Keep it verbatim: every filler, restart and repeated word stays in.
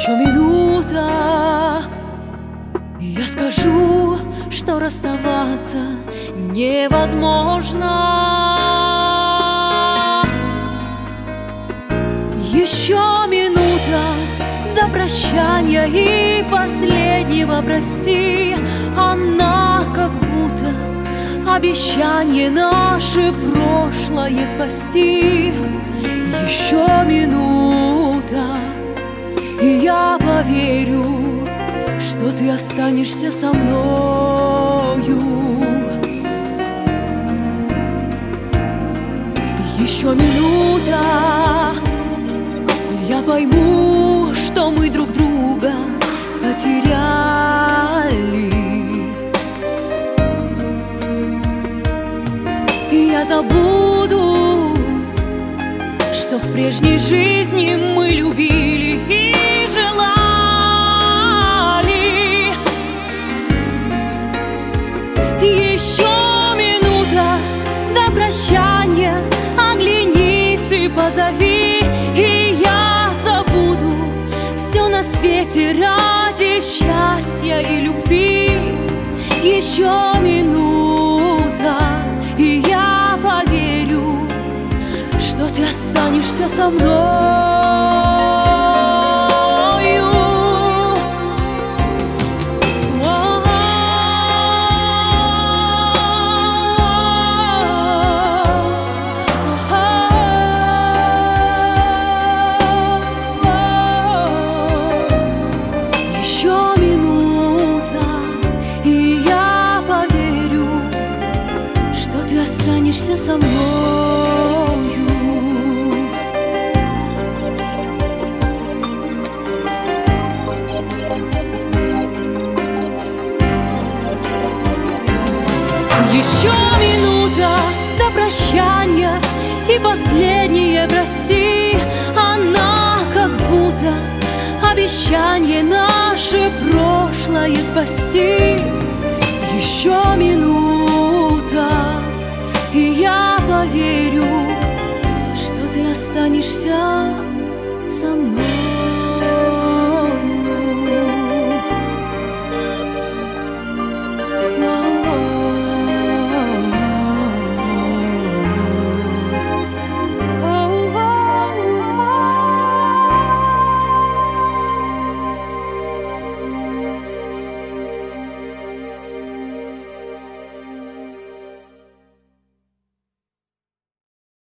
Еще минута, и я скажу, что расставаться невозможно. Еще минута до прощания и последнего прости. Она как будто обещание наше прошлое спасти. Еще минута, и я поверю, что ты останешься со мною. Еще минута, я пойму, что мы друг друга потеряли. И я забуду, что в прежней жизни мы любили и желали. Еще минута до прощания, оглянись и позови, и я забуду все на свете ради счастья и любви. Еще минута, и я поверю, что ты останешься со мною. Останешься со мною. Еще минута до прощания и последнее прости. Она как будто обещание наше прошлое спасти. Еще минута, и я поверю, что ты останешься со мной.